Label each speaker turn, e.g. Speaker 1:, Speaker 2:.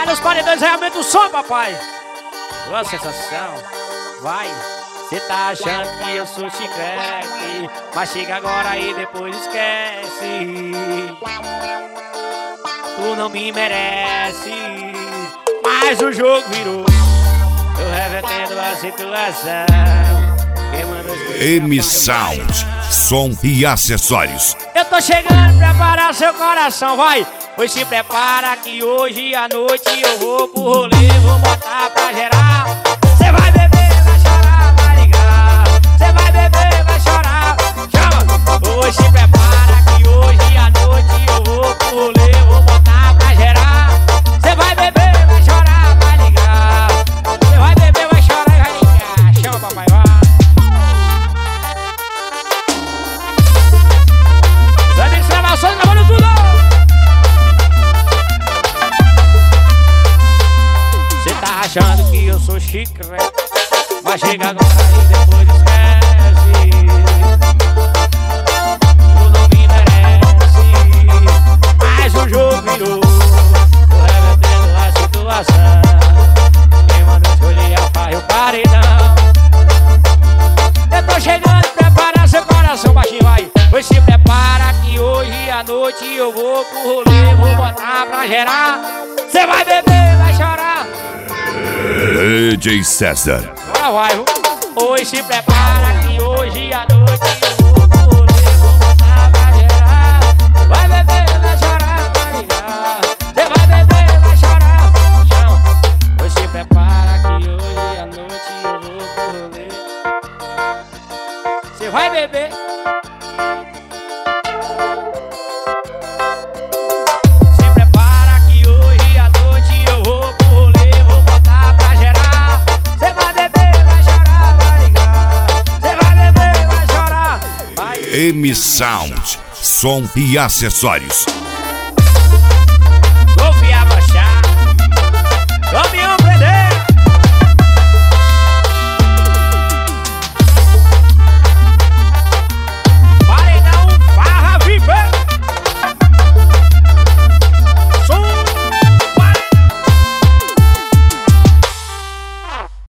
Speaker 1: Cadê os paredões? Realmente o som, papai. Boa sensação. Vai. Cê tá achando que eu sou chiclete, mas chega agora e depois esquece. Tu não me merece, mas o jogo virou. Eu revertendo a situação.
Speaker 2: M-Sound, som e acessórios.
Speaker 1: Eu tô chegando, preparar seu coração, vai. Pois se prepara que hoje à noite eu vou pro rolê, vou botar pra gerar. Cê vai beber, vai chorar, vai ligar. Cê vai beber, vai chorar, chama. Pois se prepara que hoje à noite eu vou pro rolê, vou botar pra gerar. Cê vai beber, vai chorar, vai ligar. Cê vai beber, vai chorar e vai ligar. Chama, papai, vai. As gravações na mão do Zulão. Cê tá achando que eu sou chiclete, mas chega agora e depois esquece. Tu não me merece, mas o jogo virou. Tô revertendo a situação. Quem manda escolher a farra e o paredão. Eu tô chegando, prepara seu coração, baixinho, vai. Pois se prepara que hoje à noite eu vou pro rolê, vou botar pra gerar. Cê vai beber, vai chorar.
Speaker 2: DJ César.
Speaker 1: Vai. Pois se prepara que hoje à noite eu vou pro rolê, vou botar pra gerar. Vai beber, vai chorar, vai ligar. Cê vai beber, vai chorar, chão. Pois se prepara que hoje à noite eu vou pro rolê. Cê vai beber. Se prepara que hoje à noite eu vou pro rolê, vou botar pra gerar. Cê vai beber, vai chorar, vai ligar. Cê vai beber, vai chorar, vai.
Speaker 2: M-Sound, som e acessórios.